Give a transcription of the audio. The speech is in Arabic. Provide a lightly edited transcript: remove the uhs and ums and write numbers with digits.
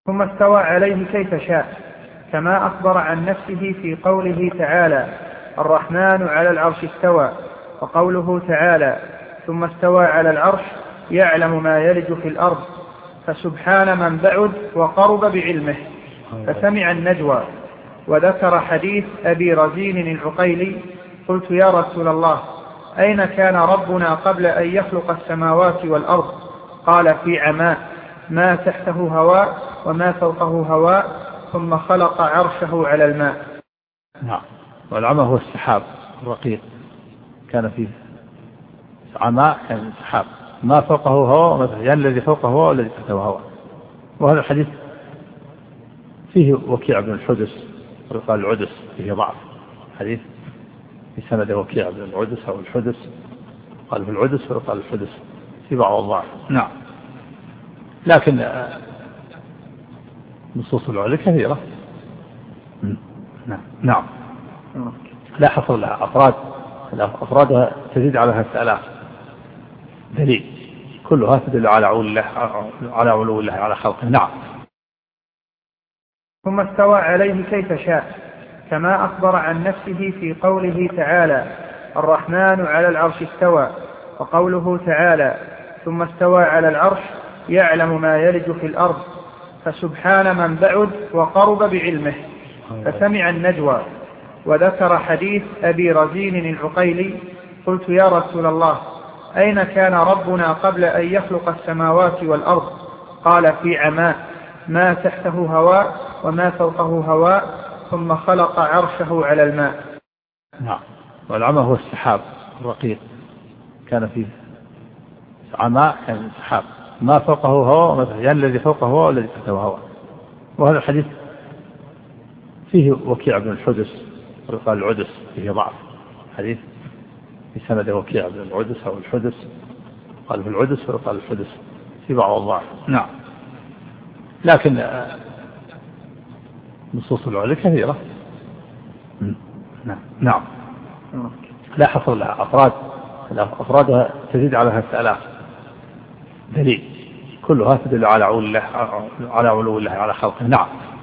ثم استوى عليه كيف شاء، كما أخبر عن نفسه في قوله تعالى: الرحمن على العرش استوى. وقوله تعالى: ثم استوى على العرش يعلم ما يلج في الأرض، فسبحان من بعد وقرب بعلمه فسمع النجوى. وذكر حديث أبي رزين العقيلي: قلت يا رسول الله، أين كان ربنا قبل أن يخلق السماوات والأرض؟ قال: في عماء، ما تحته هواء وما فوقه هواء، ثم خلق عرشه على الماء. نعم. والعمى هو السحاب الرقيق، كان فيه عماء، كان سحاب ما فوقه هواء، يعني الذي فوقه هواء والذي تحته هواء. وهذا الحديث فيه وكيع بن الحدث ويقال العدس، فيه ضعف حديث في سند وكيع بن العدس أو الحدث، قال في العدس ويقال الحدث، في بعض الضعف. نعم. لكن نصوص العلم كثيرة. نعم. لا حصر لها أفرادها تزيد على 3000 دليل، كلها تدل على علو الله على خلقه. نعم. ثم استوى عليه كيف شاء، كما أخبر عن نفسه في قوله تعالى: الرحمن على العرش استوى. وقوله تعالى: ثم استوى على العرش يعلم ما يلج في الأرض، فسبحان من بعد وقرب بعلمه فسمع النجوى. وذكر حديث أبي رزين العقيلي: قلت يا رسول الله، أين كان ربنا قبل أن يخلق السماوات والأرض؟ قال: في عماء، ما تحته هواء وما فوقه هواء، ثم خلق عرشه على الماء. نعم. والعمى هو السحاب الرقيق، كان فيه عماء، كان سحاب ما فوقه هواء، يعني الذي فوقه هواء والذي تحته هواء. وهذا الحديث فيه وكيع بن الحدث ويقال العدس، فيه ضعف حديث في سند وكيع بن العدس أو الحدث، قال في العدس ويقال الحدث، في بعض الضعف. نعم. لكن نصوص العلم كثيرة. نعم. لا حصر لها أفرادها تزيد على 3000 دليل، كلها تدل على علو الله على خلقه. نعم.